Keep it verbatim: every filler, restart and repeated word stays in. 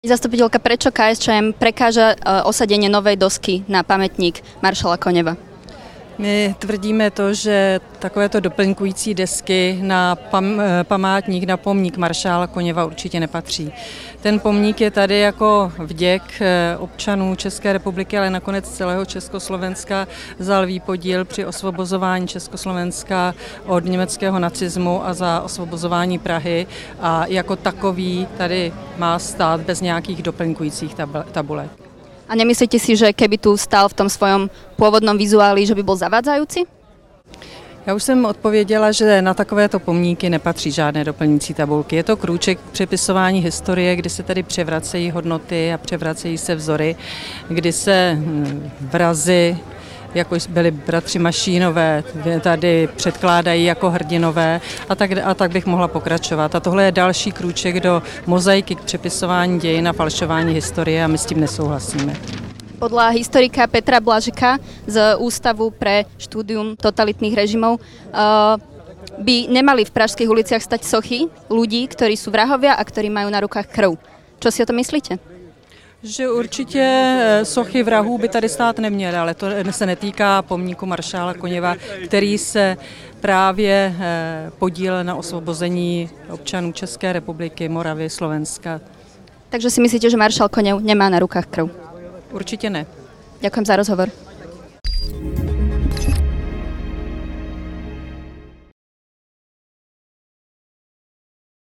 Zastupiteľka, prečo ká es čé em prekáža osadenie novej dosky na pamätník maršala Koněva? My tvrdíme to, že takovéto doplňkující desky na pam, památník, na pomník maršála Koněva určitě nepatří. Ten pomník je tady jako vděk občanů České republiky, ale nakonec celého Československa za lví podíl při osvobozování Československa od německého nacismu a za osvobozování Prahy a jako takový tady má stát bez nějakých doplňkujících tabulek. A nemyslíte si, že keby tu stál v tom svojom pôvodnom vizuáli, že by bol zavádzajúci? Já už jsem odpověděla, že na takovéto pomníky nepatří žádné doplňující tabulky. Je to krůček k přepisování historie, kdy se tady převracejí hodnoty a převracejí se vzory, kdy se vrazy, jako byli bratři Mašínové, tady předkládají jako hrdinové a tak, a tak bych mohla pokračovat. A tohle je další krůček do mozaiky k přepisování dějin a falšování historie a my s tím nesouhlasíme. Podľa historika Petra Blažeka z Ústavu pre štúdium totalitných režimov by nemali v pražských uliciach stať sochy ľudí, ktorí sú vrahovia a ktorí majú na rukách krv. Čo si o tom myslíte? Že určitě sochy vrahů by tady stát neměly, ale to se netýká pomníku maršála Koněva, který se právě podílel na osvobození občanů České republiky, Moravy, Slovenska. Takže si myslíte, že maršál Koněv nemá na rukách krv? Určitě ne. Ďakujem za rozhovor.